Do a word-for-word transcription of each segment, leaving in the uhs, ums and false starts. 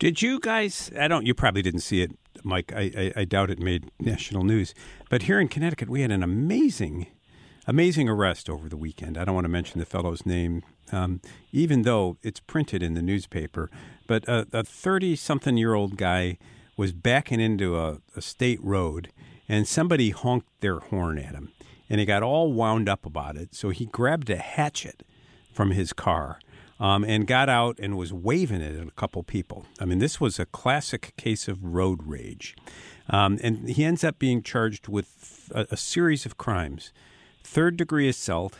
Did you guys, I don't, you probably didn't see it, Mike. I, I, I doubt it made national news. But here in Connecticut, we had an amazing, amazing arrest over the weekend. I don't want to mention the fellow's name, um, even though it's printed in the newspaper. But a thirty-something-year-old guy was backing into a, a state road, and somebody honked their horn at him. And he got all wound up about it. So he grabbed a hatchet from his car um, and got out and was waving it at a couple people. I mean, this was a classic case of road rage. Um, and he ends up being charged with a, a series of crimes: third-degree assault,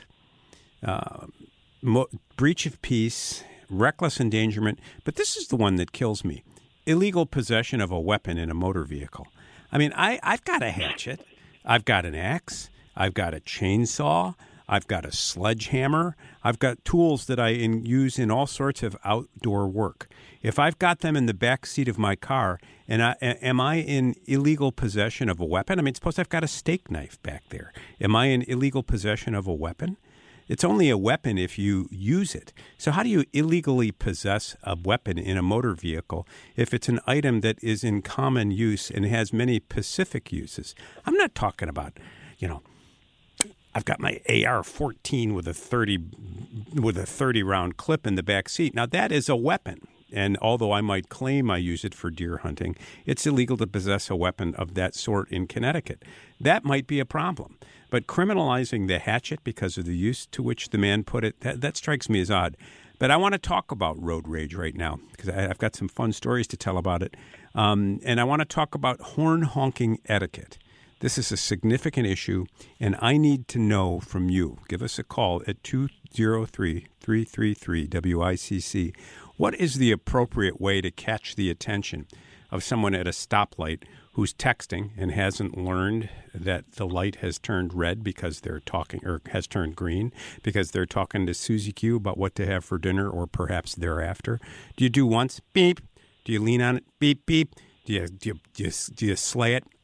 uh, mo- breach of peace, reckless endangerment. But this is the one that kills me: illegal possession of a weapon in a motor vehicle. I mean, I, I've got a hatchet. I've got an axe. I've got a chainsaw. I've got a sledgehammer. I've got tools that I in, use in all sorts of outdoor work. If I've got them in the back seat of my car, and I, am I in illegal possession of a weapon? I mean, suppose I've got a steak knife back there. Am I in illegal possession of a weapon? It's only a weapon if you use it. So how do you illegally possess a weapon in a motor vehicle if it's an item that is in common use and has many specific uses? I'm not talking about, you know, I've got my A R fourteen with a thirty with a thirty round clip in the back seat. Now that is a weapon. And although I might claim I use it for deer hunting, it's illegal to possess a weapon of that sort in Connecticut. That might be a problem. But criminalizing the hatchet because of the use to which the man put it, that, that strikes me as odd. But I want to talk about road rage right now because I've got some fun stories to tell about it. Um, and I want to talk about horn honking etiquette. This is a significant issue, and I need to know from you. Give us a call at two oh three, three three three, W I C C. What is the appropriate way to catch the attention of someone at a stoplight who's texting and hasn't learned that the light has turned red because they're talking, or has turned green because they're talking to Susie Q about what to have for dinner or perhaps thereafter? Do you do once? Beep. Do you lean on it? Beep, beep. Do you, do you, do you, do you slay it?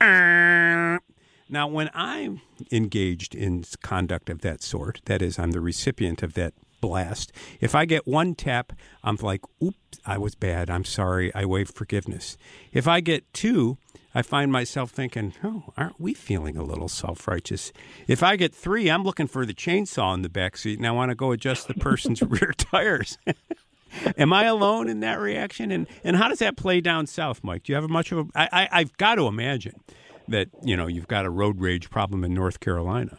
Now, when I'm engaged in conduct of that sort, that is, I'm the recipient of that blast, if I get one tap, I'm like, oops, I was bad. I'm sorry. I waive forgiveness. If I get two, I find myself thinking, oh, aren't we feeling a little self-righteous? If I get three, I'm looking for the chainsaw in the backseat, and I want to go adjust the person's rear tires. Am I alone in that reaction? And and how does that play down south, Mike? Do you have much of a... I, I, I've got to imagine that, you know, you've got a road rage problem in North Carolina.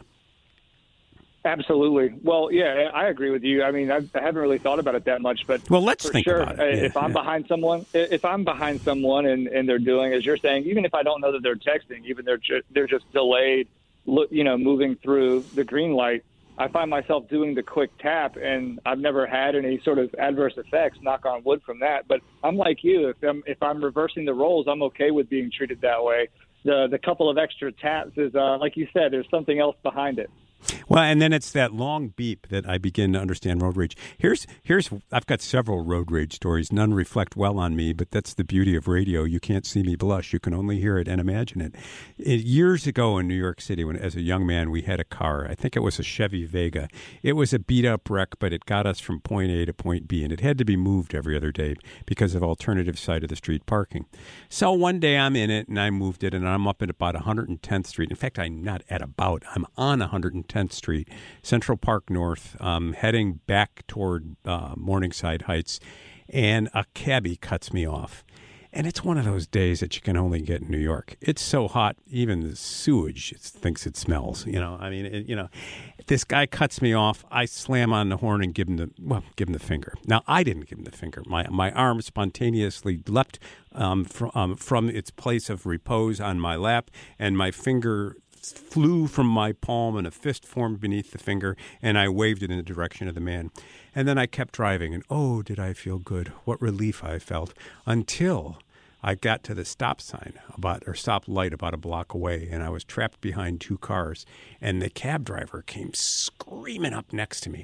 Absolutely. Well, yeah, I agree with you. I mean, I've, I haven't really thought about it that much, but well, let's for think sure, about it. Yeah, if I'm yeah. behind someone, if I'm behind someone and, and they're doing, as you're saying, even if I don't know that they're texting, even they're ju- they're just delayed, you know, moving through the green light, I find myself doing the quick tap, and I've never had any sort of adverse effects, knock on wood, from that. But I'm like you. If I'm if I'm reversing the roles, I'm okay with being treated that way. The the couple of extra taps is, uh, like you said, there's something else behind it. Well, and then it's that long beep that I begin to understand road rage. Here's here's I've got several road rage stories. None reflect well on me, but that's the beauty of radio. You can't see me blush. You can only hear it and imagine it. it years ago in New York City, when as a young man we had a car. I think it was a Chevy Vega. It was a beat-up wreck, but it got us from point A to point B, and it had to be moved every other day because of alternative side of the street parking. So one day I'm in it, and I moved it, and I'm up at about one hundred tenth Street. In fact, I'm not at about. I'm on one hundred tenth Street, Central Park North, um, heading back toward uh, Morningside Heights, and a cabbie cuts me off. And it's one of those days that you can only get in New York. It's so hot, even the sewage thinks it smells. You know, I mean, it, you know, this guy cuts me off. I slam on the horn and give him the well, give him the finger. Now, I didn't give him the finger. My my arm spontaneously leapt um, from um, from its place of repose on my lap, and my finger flew from my palm and a fist formed beneath the finger, and I waved it in the direction of the man. And then I kept driving, and oh, did I feel good. What relief I felt, until I got to the stop sign about or stop light about a block away, and I was trapped behind two cars, and the cab driver came screaming up next to me.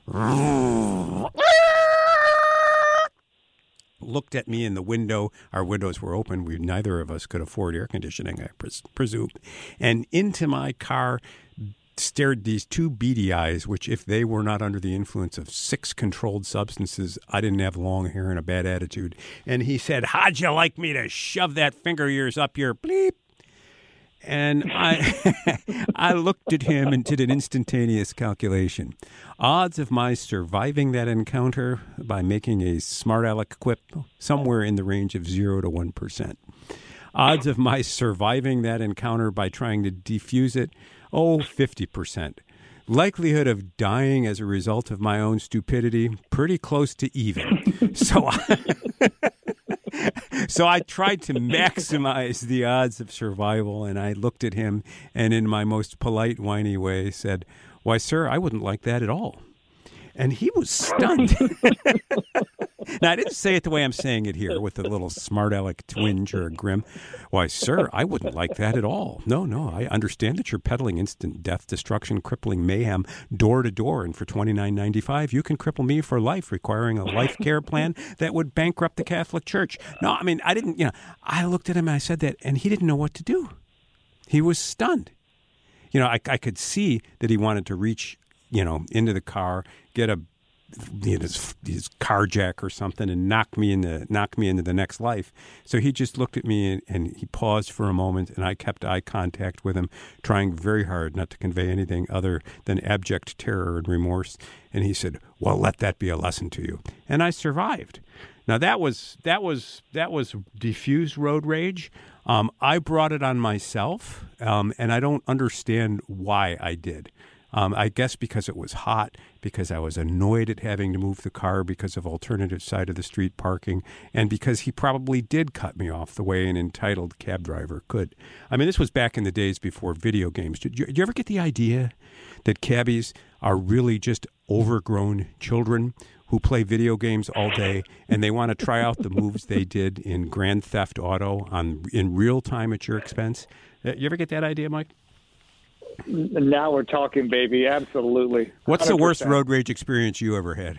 Looked at me in the window. Our windows were open. We neither of us could afford air conditioning, I pres- presume. And into my car stared these two beady eyes, which if they were not under the influence of six controlled substances, I didn't have long hair and a bad attitude. And he said, how'd you like me to shove that finger of yours up your bleep? And I I looked at him and did an instantaneous calculation. Odds of my surviving that encounter by making a smart aleck quip, somewhere in the range of zero to one percent. Odds of my surviving that encounter by trying to defuse it, oh, fifty percent. Likelihood of dying as a result of my own stupidity, pretty close to even. So I, so I tried to maximize the odds of survival, and I looked at him and in my most polite, whiny way said, why, sir, I wouldn't like that at all. And he was stunned. Now, I didn't say it the way I'm saying it here with a little smart aleck twinge or a grim. Why, sir, I wouldn't like that at all. No, no, I understand that you're peddling instant death, destruction, crippling mayhem door to door. And for twenty-nine ninety-five, you can cripple me for life, requiring a life care plan that would bankrupt the Catholic Church. No, I mean, I didn't, you know, I looked at him and I said that, and he didn't know what to do. He was stunned. You know, I, I could see that he wanted to reach, you know, into the car, get a you know, his, his car jack or something, and knock me into knock me into the next life. So he just looked at me and, and he paused for a moment, and I kept eye contact with him, trying very hard not to convey anything other than abject terror and remorse. And he said, "Well, let that be a lesson to you." And I survived. Now that was that was that was diffused road rage. Um, I brought it on myself, um, and I don't understand why I did. Um, I guess because it was hot, because I was annoyed at having to move the car because of alternative side of the street parking, and because he probably did cut me off the way an entitled cab driver could. I mean, this was back in the days before video games. Did you, did you ever get the idea that cabbies are really just overgrown children who play video games all day, and they want to try out the moves they did in Grand Theft Auto on in real time at your expense? You ever get that idea, Mike? Now we're talking, baby. Absolutely. What's the worst road rage experience you ever had?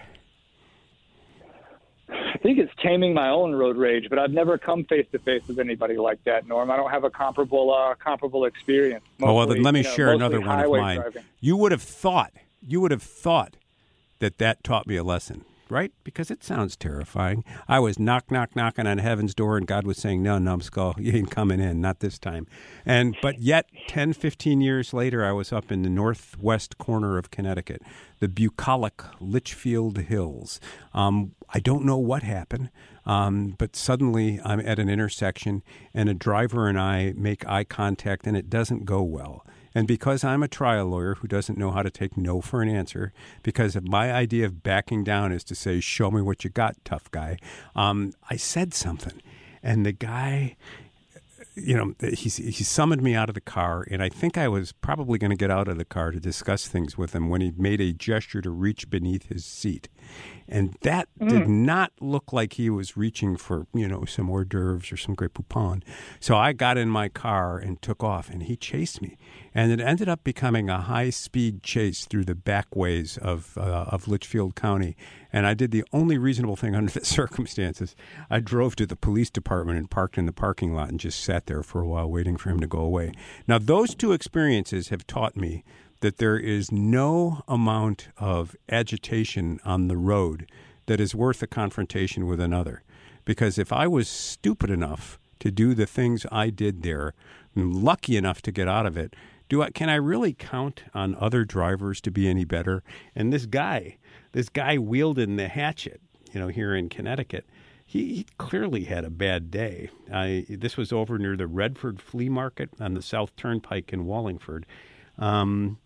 I think it's taming my own road rage, but I've never come face to face with anybody like that, Norm. I don't have a comparable uh, comparable experience. Mostly, oh, well, then let me you know, share another one of mine. Driving. You would have thought, you would have thought that that taught me a lesson, right? Because it sounds terrifying. I was knock, knock, knocking on heaven's door, and God was saying, no, numbskull, you ain't coming in, not this time. And But yet, ten, fifteen years later, I was up in the northwest corner of Connecticut, the bucolic Litchfield Hills. Um, I don't know what happened, um, but suddenly I'm at an intersection, and a driver and I make eye contact, and it doesn't go well. And because I'm a trial lawyer who doesn't know how to take no for an answer, because of my idea of backing down is to say, show me what you got, tough guy, um, I said something. And the guy, you know, he, he summoned me out of the car, and I think I was probably going to get out of the car to discuss things with him when he made a gesture to reach beneath his seat. And that mm. did not look like he was reaching for, you know, some hors d'oeuvres or some Grey Poupon. So I got in my car and took off, and he chased me. And it ended up becoming a high-speed chase through the backways of uh, of Litchfield County. And I did the only reasonable thing under the circumstances. I drove to the police department and parked in the parking lot and just sat there for a while waiting for him to go away. Now, those two experiences have taught me that there is no amount of agitation on the road that is worth a confrontation with another. Because if I was stupid enough to do the things I did there, lucky enough to get out of it, do I, can I really count on other drivers to be any better? And this guy, this guy wielding the hatchet, you know, here in Connecticut, he, he clearly had a bad day. I, this was over near the Redford Flea Market on the South Turnpike in Wallingford. Um,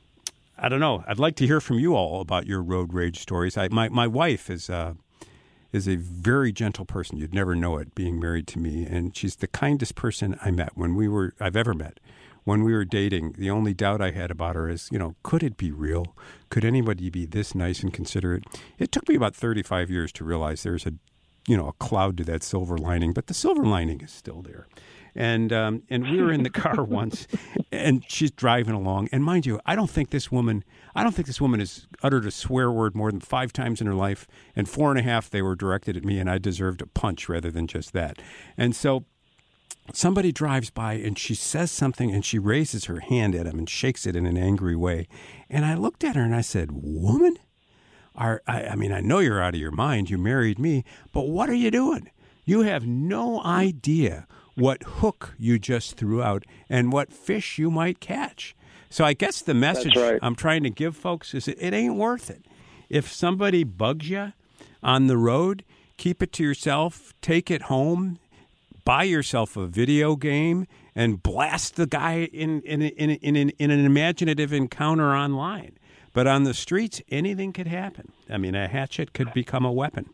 I don't know. I'd like to hear from you all about your road rage stories. I, my my wife is uh, is a very gentle person. You'd never know it being married to me, and she's the kindest person I met when we were I've ever met. When we were dating, the only doubt I had about her is, you know, could it be real? Could anybody be this nice and considerate? It took me about thirty-five years to realize there's a, you know, a cloud to that silver lining, but the silver lining is still there. And um, and we were in the car once, and she's driving along. And mind you, I don't think this woman, I don't think this woman has uttered a swear word more than five times in her life. And four and a half, they were directed at me, and I deserved a punch rather than just that. And so somebody drives by and she says something and she raises her hand at him and shakes it in an angry way. And I looked at her and I said, woman, are, I, I mean, I know you're out of your mind. You married me, but what are you doing? You have no idea what hook you just threw out and what fish you might catch. So I guess the message right. I'm trying to give folks is it ain't worth it. If somebody bugs you on the road, keep it to yourself, take it home, buy yourself a video game, and blast the guy in in in in, in, in an imaginative encounter online. But on the streets, anything could happen. I mean, a hatchet could become a weapon.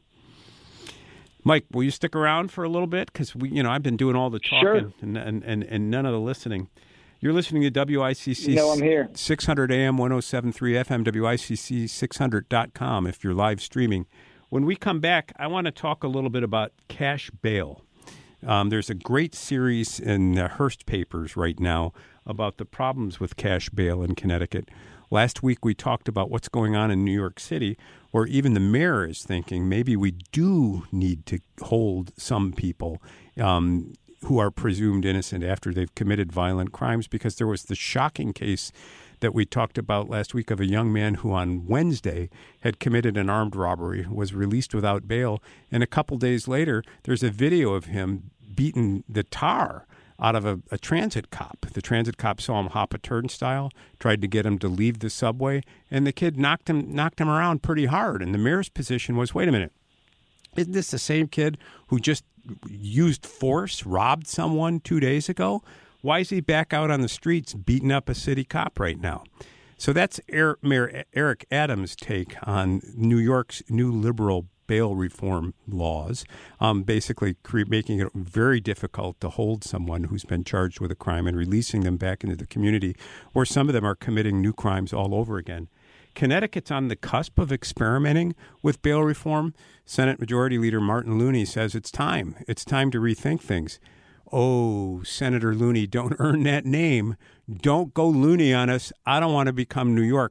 Mike, will you stick around for a little bit? Because we, you know, I've been doing all the talking sure. and, and, and, and none of the listening. You're listening to W I C C. You know I'm here. six hundred A M, one oh seven point three F M, W I C C six hundred dot com if you're live streaming. When we come back, I want to talk a little bit about cash bail. Um, there's a great series in the Hearst papers right now about the problems with cash bail in Connecticut. Last week, we talked about what's going on in New York City, where even the mayor is thinking maybe we do need to hold some people um, who are presumed innocent after they've committed violent crimes, because there was the shocking case that we talked about last week of a young man who on Wednesday had committed an armed robbery, was released without bail, and a couple days later, there's a video of him beating the tar out of a, a transit cop. The transit cop saw him hop a turnstile, tried to get him to leave the subway, and the kid knocked him knocked him around pretty hard. And the mayor's position was, wait a minute, isn't this the same kid who just used force, robbed someone two days ago? Why is he back out on the streets beating up a city cop right now? So that's Mayor Eric Adams' take on New York's new liberal bail reform laws, um, basically cre- making it very difficult to hold someone who's been charged with a crime and releasing them back into the community, where some of them are committing new crimes all over again. Connecticut's on the cusp of experimenting with bail reform. Senate Majority Leader Martin Looney says it's time. It's time to rethink things. Oh, Senator Looney, don't earn that name. Don't go loony on us. I don't want to become New York.